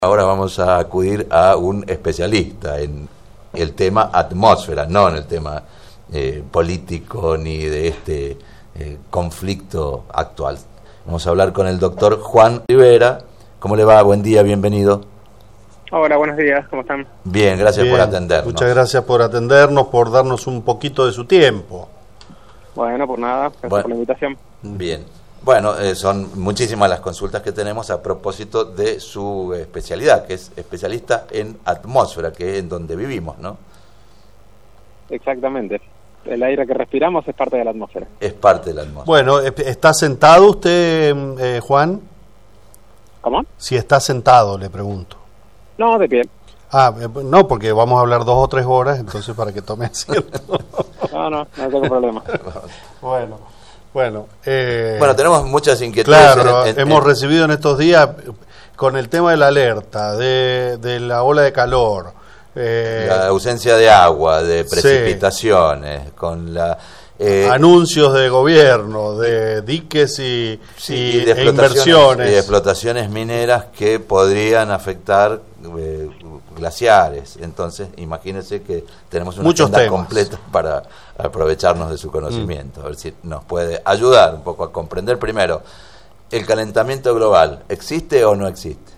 Ahora vamos a acudir a un especialista en el tema atmósfera, no en el tema político ni de este conflicto actual. Vamos a hablar con el doctor Juan Rivera. ¿Cómo le va? Buen día, bienvenido. Hola, buenos días, ¿cómo están? Bien, gracias por atendernos. Muchas gracias por atendernos, por darnos un poquito de su tiempo. Bueno, por nada, gracias por la invitación. Bien. Bueno, son muchísimas las consultas que tenemos a propósito de su especialidad, que es especialista en atmósfera, que es en donde vivimos, ¿no? Exactamente. El aire que respiramos es parte de la atmósfera. Es parte de la atmósfera. Bueno, ¿está sentado usted, Juan? ¿Cómo? Si está sentado, le pregunto. No, de pie. No, porque vamos a hablar 2 o 3 horas, entonces para que tome asiento. No tengo problema. Bueno, tenemos muchas inquietudes. Claro, hemos recibido en estos días con el tema de la alerta, de la ola de calor. La ausencia de agua, de precipitaciones, sí, con la... anuncios de gobierno, de diques y de inversiones. Y de explotaciones mineras que podrían afectar glaciares. Entonces, imagínense que tenemos una agenda completa para aprovecharnos de su conocimiento. A ver si nos puede ayudar un poco a comprender primero, ¿el calentamiento global existe o no existe?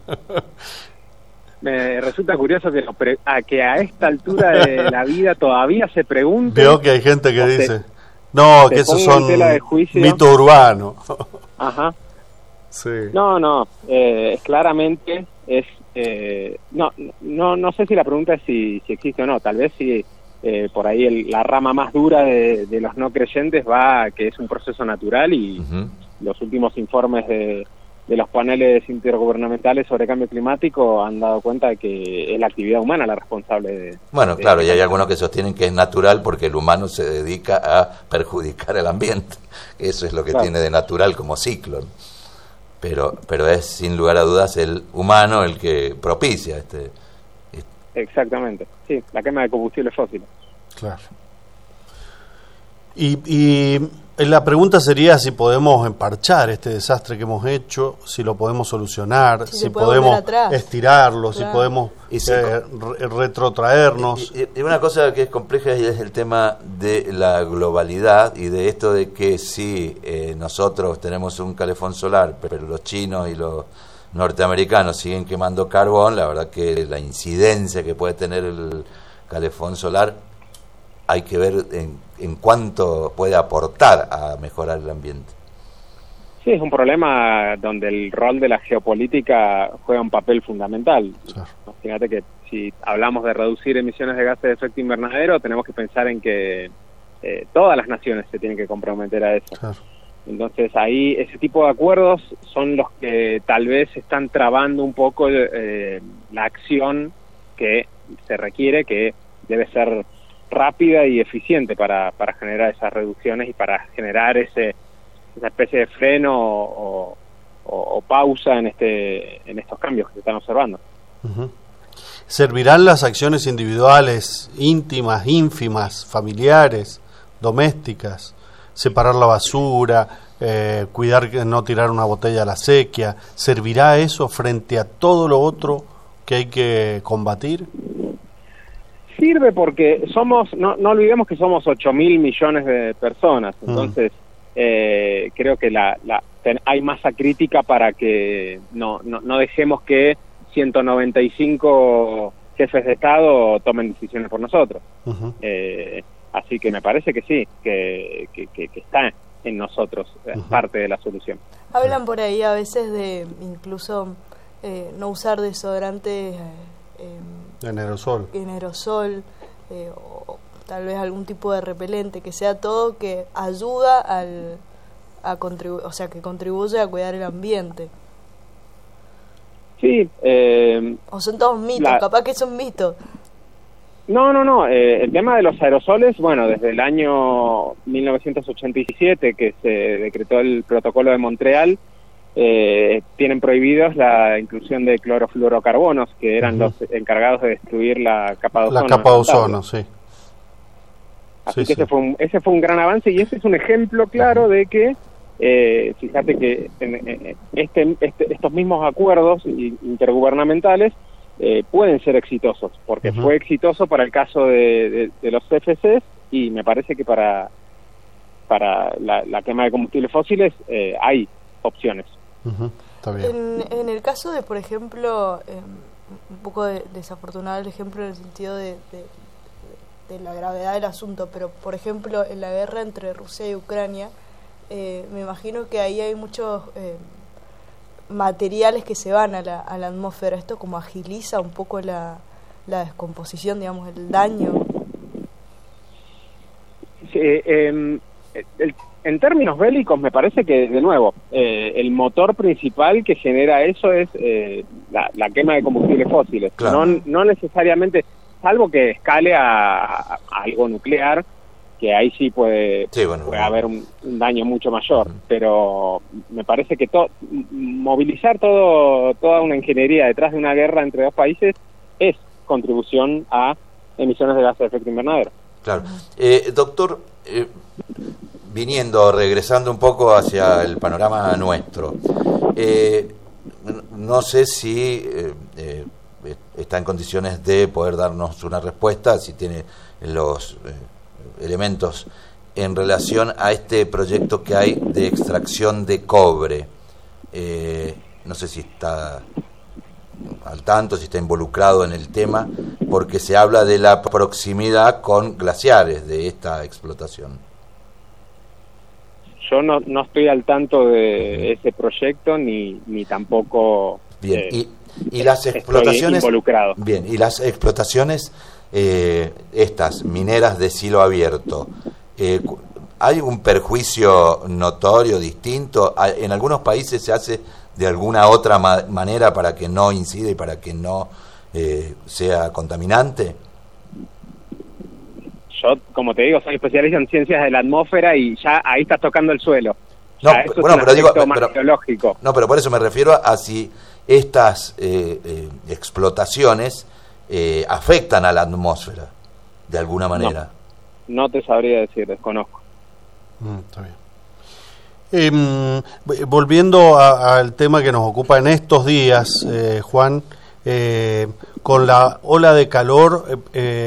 Me resulta curioso que a esta altura de la vida todavía se pregunte. Veo que hay gente que dice, no, que esos son mito urbano. Ajá. Sí. No, claramente es... no sé si la pregunta es si existe o no. Tal vez si por ahí la rama más dura de los no creyentes va que es un proceso natural y los últimos informes de los paneles intergubernamentales sobre cambio climático han dado cuenta de que es la actividad humana la responsable Bueno, claro, y hay algunos que sostienen que es natural porque el humano se dedica a perjudicar el ambiente. Eso es lo que tiene de natural como ciclo. Pero es sin lugar a dudas el humano el que propicia este... Exactamente, sí, la quema de combustibles fósiles. Claro. Y la pregunta sería si podemos emparchar este desastre que hemos hecho, si lo podemos solucionar, si podemos estirarlo, si podemos retrotraernos. Y una cosa que es compleja es el tema de la globalidad y de esto de que si nosotros tenemos un calefón solar, pero los chinos y los norteamericanos siguen quemando carbón, la verdad que la incidencia que puede tener el calefón solar hay que ver en cuánto puede aportar a mejorar el ambiente. Sí, es un problema donde el rol de la geopolítica juega un papel fundamental. Claro. Fíjate que si hablamos de reducir emisiones de gases de efecto invernadero, tenemos que pensar en que todas las naciones se tienen que comprometer a eso. Claro. Entonces ahí ese tipo de acuerdos son los que tal vez están trabando un poco la acción que se requiere, que debe ser rápida y eficiente para generar esas reducciones y para generar esa especie de freno o pausa en estos cambios que se están observando. ¿Servirán las acciones individuales, íntimas, ínfimas, familiares, domésticas, separar la basura, cuidar que no tirar una botella a la sequía? ¿Servirá eso frente a todo lo otro que hay que combatir? Sirve porque no olvidemos que somos 8.000 millones de personas, entonces creo que hay masa crítica para que no dejemos que 195 jefes de Estado tomen decisiones por nosotros. Así que me parece que sí, que está en nosotros, es parte de la solución. Hablan por ahí a veces de incluso no usar desodorantes en aerosol, o tal vez algún tipo de repelente, que sea todo que ayuda que contribuye a cuidar el ambiente. Sí. O son todos mitos, capaz que son mitos. No. El tema de los aerosoles, bueno, desde el año 1987 que se decretó el protocolo de Montreal, tienen prohibidos la inclusión de clorofluorocarbonos, que eran los encargados de destruir la capa de ozono. La capa de ozono, sí. Así que ese fue un gran avance y ese es un ejemplo claro de que fíjate que estos mismos acuerdos intergubernamentales pueden ser exitosos, porque fue exitoso para el caso de los CFCs, y me parece que para la quema de combustibles fósiles hay opciones. Está bien. En el caso de, por ejemplo, un poco desafortunado el ejemplo en el sentido de la gravedad del asunto, pero por ejemplo en la guerra entre Rusia y Ucrania, me imagino que ahí hay muchos materiales que se van a la atmósfera. Esto como agiliza un poco la descomposición, digamos, el daño. Sí, en términos bélicos me parece que, de nuevo, el motor principal que genera eso es la quema de combustibles fósiles. Claro. No necesariamente, salvo que escale a algo nuclear, que ahí sí puede haber un daño mucho mayor, pero me parece que movilizar toda una ingeniería detrás de una guerra entre dos países es contribución a emisiones de gases de efecto invernadero. Claro. Doctor, regresando un poco hacia el panorama nuestro, no sé si está en condiciones de poder darnos una respuesta, si tiene los elementos en relación a este proyecto que hay de extracción de cobre. No sé si está al tanto, si está involucrado en el tema, porque se habla de la proximidad con glaciares de esta explotación. Yo no estoy al tanto de ese proyecto ni tampoco bien. Y las explotaciones involucrado. Bien, y las explotaciones estas mineras de cielo abierto, ¿hay un perjuicio notorio, distinto? En algunos países se hace de alguna otra manera para que no incida y para que no sea contaminante. Yo, como te digo, soy especialista en ciencias de la atmósfera y ya ahí estás tocando el suelo. No, bueno, pero digo, geológico. No, pero por eso me refiero a si estas explotaciones afectan a la atmósfera de alguna manera. No te sabría decir, desconozco. Está bien. Volviendo al tema que nos ocupa en estos días, Juan, con la ola de calor,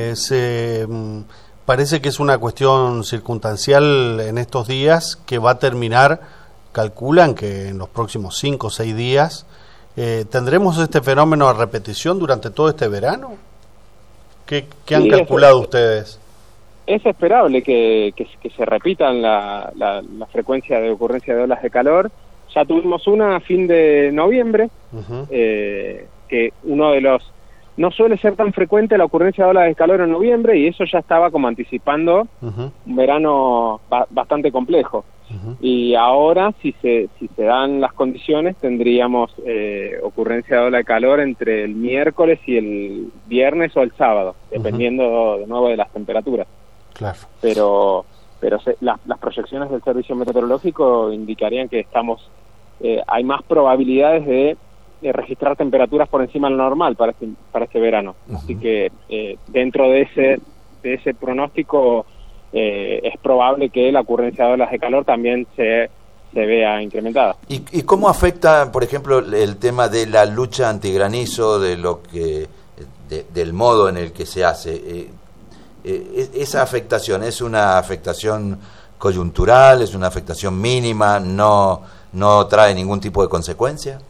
parece que es una cuestión circunstancial en estos días que va a terminar, calculan que en los próximos 5 o 6 días. ¿Tendremos este fenómeno a repetición durante todo este verano? ¿Qué han calculado ustedes? Es esperable que se repitan la frecuencia de ocurrencia de olas de calor. Ya tuvimos una a fin de noviembre, que uno de los... No suele ser tan frecuente la ocurrencia de olas de calor en noviembre, y eso ya estaba como anticipando un verano bastante complejo. Y ahora, si se dan las condiciones, tendríamos ocurrencia de ola de calor entre el miércoles y el viernes o el sábado, dependiendo de nuevo de las temperaturas. Claro. Pero las proyecciones del Servicio Meteorológico indicarían que hay más probabilidades de registrar temperaturas por encima de lo normal para este verano. Así que dentro de ese pronóstico es probable que la ocurrencia de olas de calor también se vea incrementada. ¿Y cómo afecta, por ejemplo, el tema de la lucha antigranizo, del modo en el que se hace? ¿Esa afectación es una afectación coyuntural, es una afectación mínima, no trae ningún tipo de consecuencia?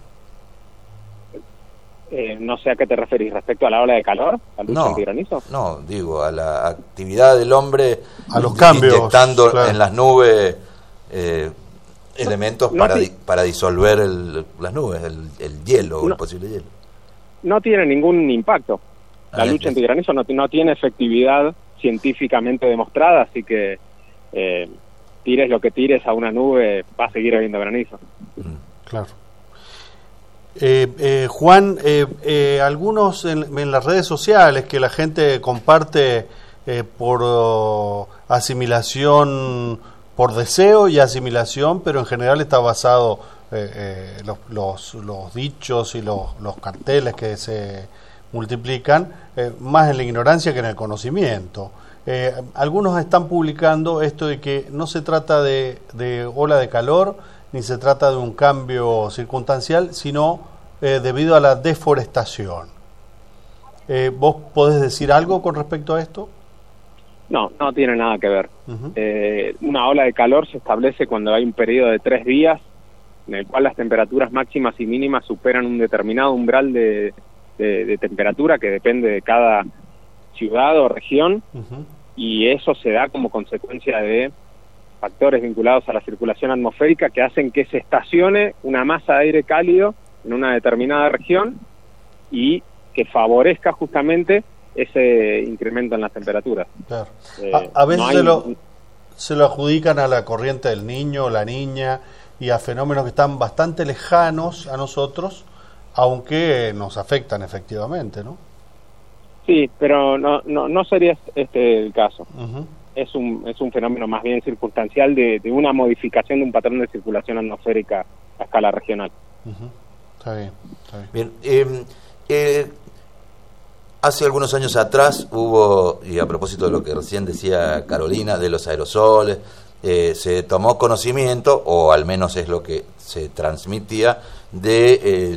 No sé a qué te referís, respecto a la ola de calor, a la lucha antigranizo. No, digo, a la actividad del hombre, a los cambios, inyectando en las nubes elementos para disolver las nubes, el hielo, el posible hielo. No tiene ningún impacto. La lucha antigranizo no tiene efectividad científicamente demostrada, así que tires lo que tires a una nube, va a seguir habiendo granizo. Claro. Juan, algunos en las redes sociales que la gente comparte por asimilación, por deseo y asimilación, pero en general está basado los dichos y los carteles que se multiplican, más en la ignorancia que en el conocimiento. Algunos están publicando esto de que no se trata de ola de calor, ni se trata de un cambio circunstancial, sino debido a la deforestación. ¿Vos podés decir algo con respecto a esto? No, no tiene nada que ver. Una ola de calor se establece cuando hay un periodo de 3 días en el cual las temperaturas máximas y mínimas superan un determinado umbral de temperatura que depende de cada ciudad o región, y eso se da como consecuencia de factores vinculados a la circulación atmosférica que hacen que se estacione una masa de aire cálido en una determinada región y que favorezca justamente ese incremento en las temperaturas. Claro. A veces no se lo adjudican a la corriente del Niño o la Niña y a fenómenos que están bastante lejanos a nosotros, aunque nos afectan efectivamente, ¿no? Sí, pero no sería este el caso. Es un fenómeno más bien circunstancial de una modificación de un patrón de circulación atmosférica a escala regional. Está bien. Bien, hace algunos años atrás hubo, y a propósito de lo que recién decía Carolina, de los aerosoles, se tomó conocimiento, o al menos es lo que se transmitía, de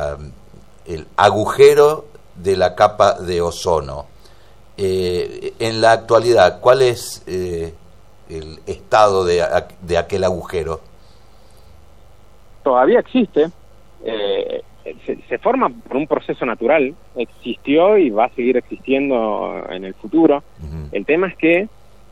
el agujero de la capa de ozono. En la actualidad, ¿cuál es el estado de aquel agujero? Todavía existe. Se forma por un proceso natural, existió y va a seguir existiendo en el futuro. El tema es que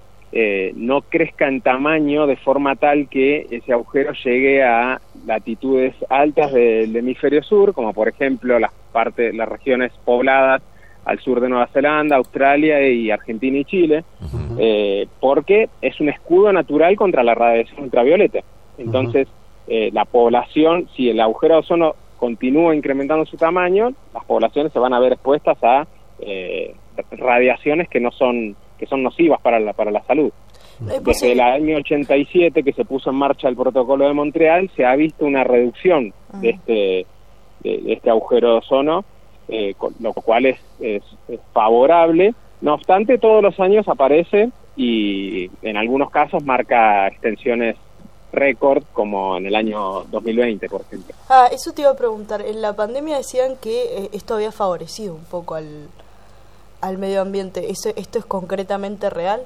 no crezca en tamaño de forma tal que ese agujero llegue a latitudes altas del hemisferio sur, como por ejemplo las regiones pobladas al sur de Nueva Zelanda, Australia y Argentina y Chile, porque es un escudo natural contra la radiación ultravioleta. Entonces, la población, si el agujero de ozono continúa incrementando su tamaño, las poblaciones se van a ver expuestas a radiaciones que son nocivas para la salud. Desde el año 87 que se puso en marcha el protocolo de Montreal, se ha visto una reducción de este agujero de ozono, lo cual es favorable. No obstante, todos los años aparece y en algunos casos marca extensiones récord, como en el año 2020, por ejemplo. Eso te iba a preguntar. En la pandemia decían que esto había favorecido un poco al medio ambiente. ¿Esto es concretamente real?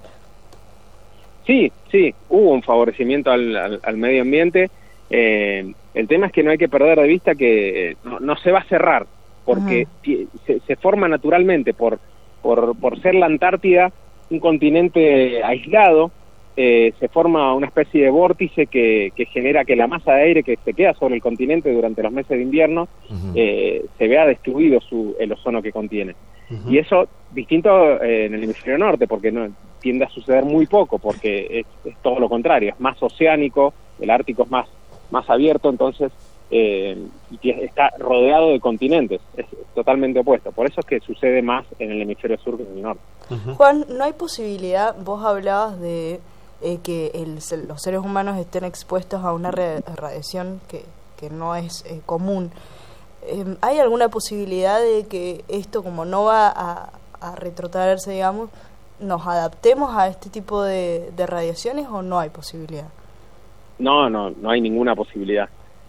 Sí, hubo un favorecimiento al medio ambiente. El tema es que no hay que perder de vista que no se va a cerrar, porque se forma naturalmente por ser la Antártida un continente aislado. Se forma una especie de vórtice que genera que la masa de aire que se queda sobre el continente durante los meses de invierno se vea destruido el ozono que contiene. Y eso distinto en el hemisferio norte, porque no tiende a suceder muy poco, porque es todo lo contrario, es más oceánico, el Ártico es más abierto, entonces y está rodeado de continentes, es totalmente opuesto. Por eso es que sucede más en el hemisferio sur que en el norte. Juan, ¿no hay posibilidad? Vos hablabas de que los seres humanos estén expuestos a una radiación que no es común. ¿Hay alguna posibilidad de que esto, como no va a retrotraerse, digamos, nos adaptemos a este tipo de radiaciones, o no hay posibilidad? No hay ninguna posibilidad.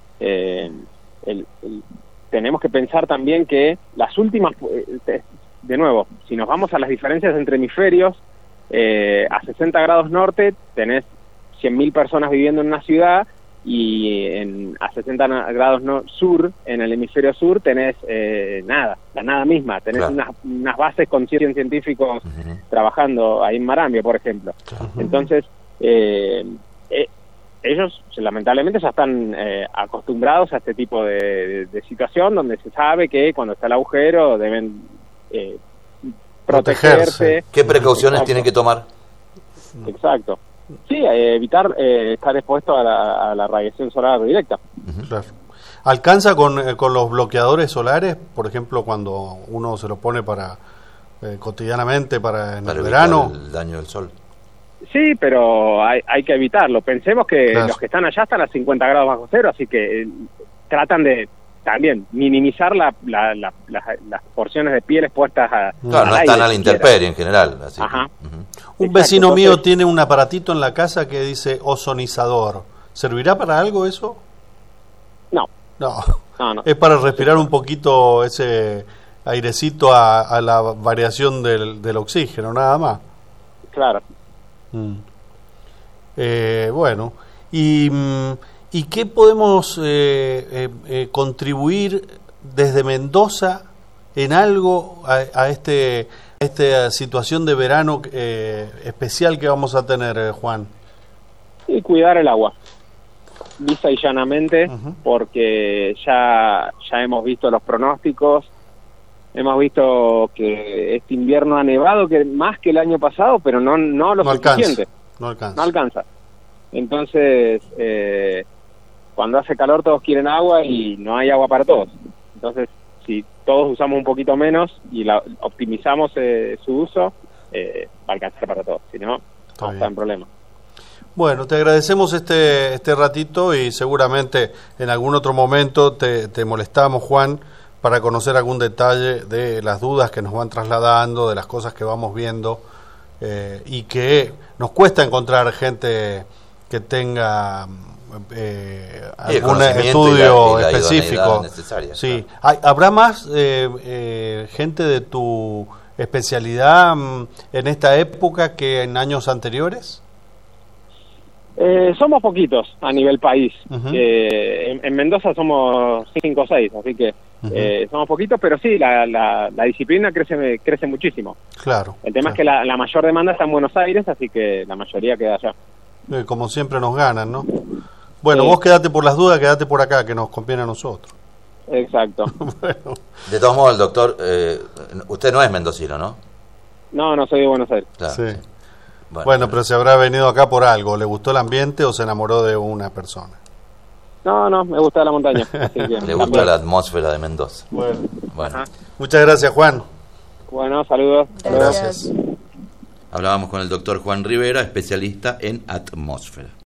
Tenemos que pensar también que las últimas, de nuevo, si nos vamos a las diferencias entre hemisferios, a 60 grados norte tenés 100.000 personas viviendo en una ciudad, y a 60 grados sur, en el hemisferio sur, tenés la nada misma. Tenés unas bases con 100 científicos trabajando ahí en Marambio, por ejemplo. Entonces, ellos lamentablemente ya están acostumbrados a este tipo de situación, donde se sabe que cuando está el agujero deben protegerse. ¿Qué precauciones tienen que tomar? Exacto. Sí, evitar estar expuesto a la radiación solar directa. Claro. ¿Alcanza con los bloqueadores solares, por ejemplo, cuando uno se lo pone para cotidianamente para el verano? El daño del sol. Sí, pero hay que evitarlo. Pensemos que los que están allá están a 50 grados bajo cero, así que tratan de también minimizar las porciones de pieles puestas claro, no están a la intemperie en general. Así Ajá. Un vecino mío tiene un aparatito en la casa que dice ozonizador. ¿Servirá para algo eso? No. No. No. Es para respirar un poquito ese airecito a la variación del oxígeno, nada más. Claro. Bueno, ¿y qué podemos contribuir desde Mendoza en algo a esta situación de verano especial que vamos a tener, Juan? Y cuidar el agua, lisa y llanamente, porque ya hemos visto los pronósticos, hemos visto que este invierno ha nevado más que el año pasado, pero no lo suficiente. No alcanza. Entonces, cuando hace calor todos quieren agua y no hay agua para todos. Entonces, si todos usamos un poquito menos y optimizamos su uso, va a alcanzar para todos. Si no, vamos a estar en problemas. Bueno, te agradecemos este ratito y seguramente en algún otro momento te molestamos, Juan, para conocer algún detalle de las dudas que nos van trasladando, de las cosas que vamos viendo, y que nos cuesta encontrar gente que tenga algún estudio específico. Sí. Claro. ¿Habrá más gente de tu especialidad en esta época que en años anteriores? Somos poquitos a nivel país. En Mendoza somos 5 o 6, así que somos poquitos, pero sí, la disciplina crece muchísimo. Claro. El tema es que la mayor demanda está en Buenos Aires, así que la mayoría queda allá. Como siempre nos ganan, ¿no? Bueno, vos quedate por las dudas, quedate por acá, que nos conviene a nosotros. Exacto. Bueno. De todos modos, el doctor, usted no es mendocino, ¿no? No soy de Buenos Aires. Claro. Sí. Bueno, pero se habrá venido acá por algo. ¿Le gustó el ambiente o se enamoró de una persona? No, me gusta la montaña. Así que Le gusta la atmósfera de Mendoza. Bueno. Ajá. Muchas gracias, Juan. Bueno, saludos. Gracias. Hablábamos con el doctor Juan Rivera, especialista en atmósfera.